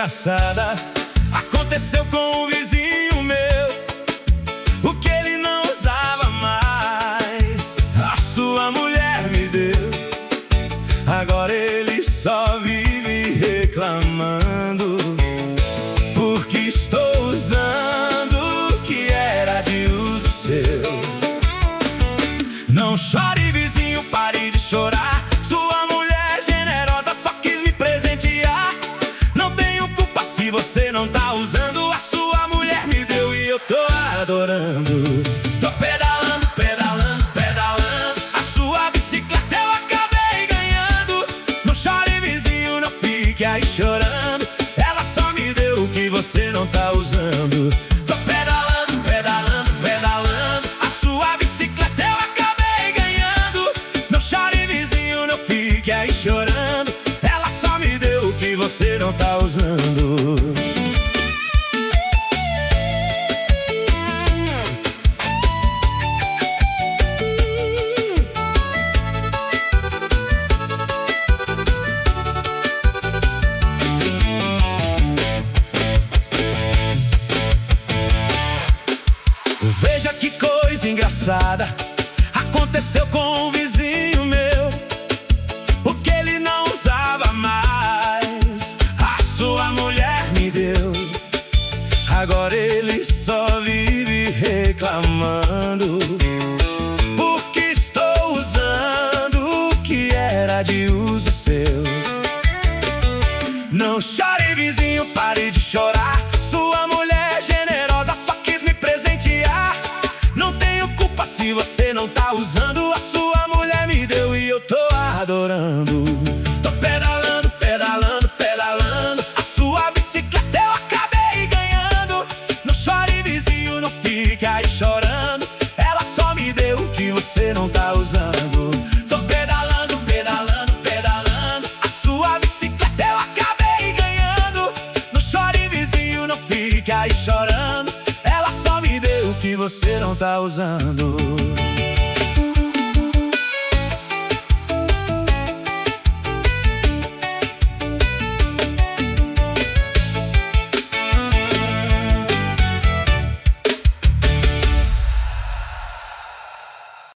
engraçada aconteceu com um vizinho meu. O que ele não usava mais, a sua mulher me deu. Agora ele só vive reclamando, porque estou usando o que era de uso seu. Não chore, vizinho, pare de chorar. Sua mulher generosa só quis me presentear. Não tenho culpa se você não tá usando. A sua mulher me deu e eu tô adorando. Tô pedalando, pedalando, pedalando. A sua bicicleta eu acabei ganhando. Não chore, vizinho, não fique aí chorando. Ela só me deu o que você não tá usando. Tô pedalando, pedalando, pedalando. A sua bicicleta eu acabei ganhando. Não chore, vizinho, não fique aí chorando. Ela só me deu o que você não tá usando. Veja que coisa engraçada aconteceu com um vizinho meu. O que ele não usava mais, a sua mulher me deu. Agora ele só vive reclamando, porque estou usando o que era de uso seu. Não chore, vizinho, pare de chorar. Sua mulher generosa só quis me presentear. Não tenho culpa se você não tá usando. A sua mulher me deu e eu tô adorando. Tô pedalando, pedalando, pedalando. A sua bicicleta eu acabei ganhando. Não chore, vizinho, não fique aí chorando. Ela só me deu o que você não tá usando. Tô pedalando, pedalando, pedalando. A sua bicicleta eu acabei ganhando. Não chore, vizinho, não fique aí chorando. Ela só me deu o que você não tá usando.